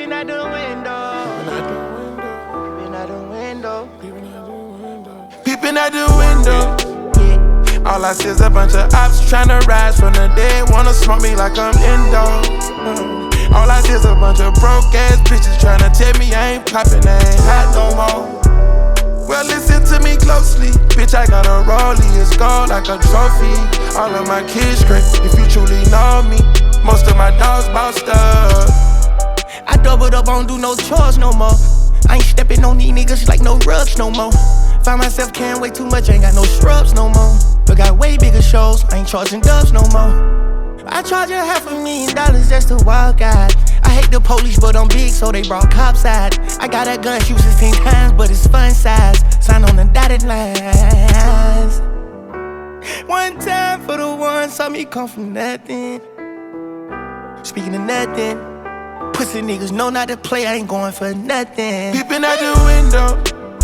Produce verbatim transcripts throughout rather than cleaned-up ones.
Peeping out the window. Peeping out the window. Peeping out the window. Peeping out the window. Yeah. All I see is a bunch of ops tryna rise from the dead. Wanna smoke me like I'm Indo. Mm. All I see is a bunch of broke ass bitches tryna tell me I ain't poppin', I ain't hot no more. Well, listen to me closely. Bitch, I got a rollie, it's gold like a trophy. All of my kids great, if you truly know me. Most of my dogs bossed up. I doubled up, I don't do no chores no more. I ain't stepping on these niggas like no rugs no more. Find myself carrying way too much, ain't got no shrubs no more. But got way bigger shows, I ain't charging dubs no more. I charge a half a million dollars just to walk out. I hate the police, but I'm big, so they brought cops out. I got that gun, shoot sixteen times, but it's fun size. Sign on the dotted lines. One time for the one, saw me come from nothing. Speaking of nothing, pussy niggas know not to play, I ain't going for nothing. Peeping out the window.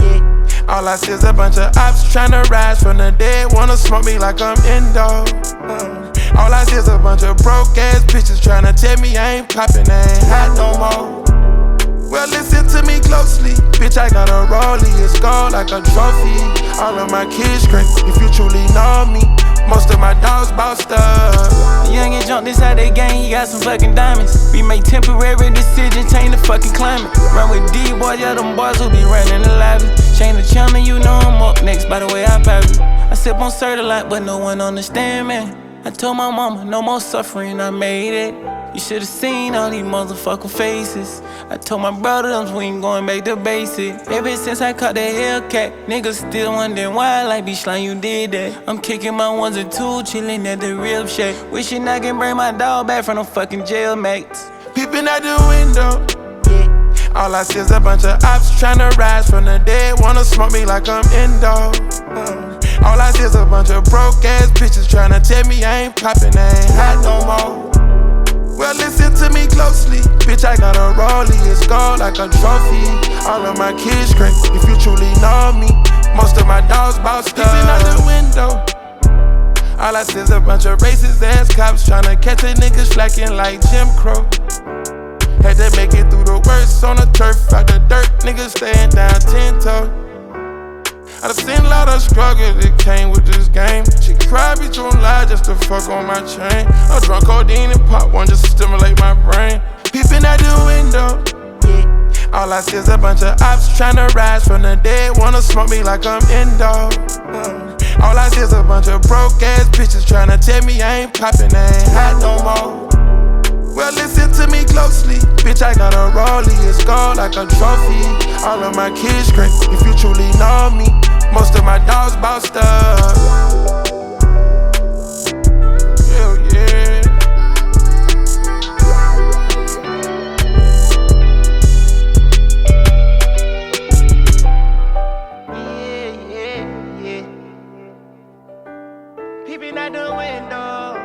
All I see is a bunch of ops tryna rise from the dead. Wanna smoke me like I'm Indo. Mm. All I see is a bunch of broke ass bitches tryna tell me I ain't poppin', I ain't hot no more. Well, listen to me closely. Bitch, I got a rollie, it's gold like a trophy. All of my kids great, if you truly know me. Most of my dogs bossed up. Young and jumped inside that game, he got some fucking diamonds. We make temporary decisions, change the fucking climate. Run with D-boys, yeah, them boys who be running the lobby. Change the channel, you know I'm up next by the way I pop it. I sip on Certa lot, but no one understand me. I told my mama, no more suffering, I made it. You should've seen all these motherfucking faces. I told my brother them we ain't going back to basic. Ever since I caught that Hellcat, niggas still wondering why, like bitch, like you did that. I'm kicking my ones and two, chillin' at the rib shack. Wishing I can bring my dog back from them fucking jail mates. Peeping out the window. All I see is a bunch of ops tryna rise from the dead. Wanna smoke me like I'm Indo. Mm. All I see is a bunch of broke ass bitches tryna tell me I ain't poppin', I ain't hot no more. Well, listen to me closely. Bitch, I got a rollie, it's gold like a trophy. All of my kids great, if you truly know me. Most of my dogs bossed up. Peeping out the window. All I see is a bunch of racist ass cops tryna catch a nigga slacking like Jim Crow. Had to make it through the worst on the turf, out the dirt, niggas staying down ten toe. I done seen a lot of struggle that came with this game. She cried, bitch, don't lie just to fuck on my chain. I drunk codeine and pop one just to stimulate my brain. Peeping out the window. All I see is a bunch of ops tryna rise from the dead. Wanna smoke me like I'm Indo. Mm. All I see is a bunch of broke ass bitches tryna tell me I ain't poppin', I ain't hot no more. Well, listen to me closely. Bitch, I got a rollie, it's gold like a trophy. All of my kids great, if you truly know me. Most of my dogs bossed up. Hell yeah. Yeah, yeah, yeah. Peeping out the window.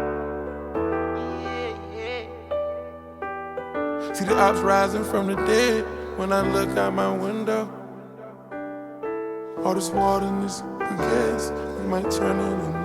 See the ops rising from the dead when I look out my window. All this water and this gas, it might turn into